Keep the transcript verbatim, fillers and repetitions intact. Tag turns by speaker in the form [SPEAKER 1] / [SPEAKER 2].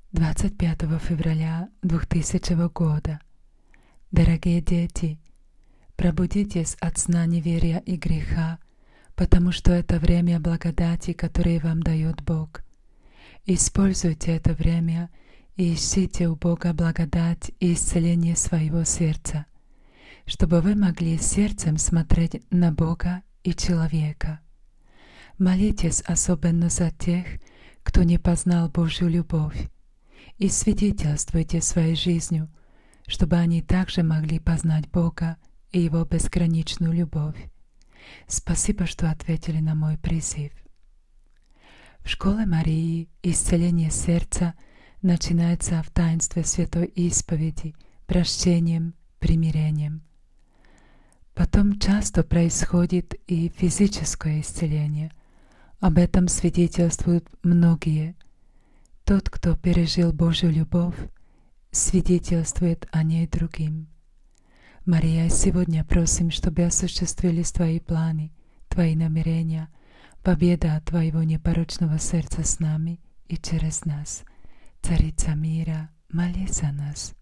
[SPEAKER 1] двадцать пятого февраля двухтысячного года. Дорогие дети, пробудитесь от сна неверия и греха, потому что это время благодати, которое вам дает Бог. Используйте это время и ищите у Бога благодать и исцеление своего сердца, чтобы вы могли сердцем смотреть на Бога и человека. Молитесь особенно за тех, кто не познал Божью любовь, и свидетельствуйте своей жизнью, чтобы они также могли познать Бога и Его безграничную любовь. Спасибо, что ответили на мой призыв. В школе Марии исцеление сердца начинается в таинстве Святой Исповеди, прощением, примирением. Потом часто происходит и физическое исцеление. Об этом свидетельствуют многие. Тот, кто пережил Божью любовь, свидетельствует о ней другим. Мария, сегодня просим, чтобы осуществились Твои планы, Твои намерения, победа Твоего непорочного сердца с нами и через нас. Царица мира, молись за нас.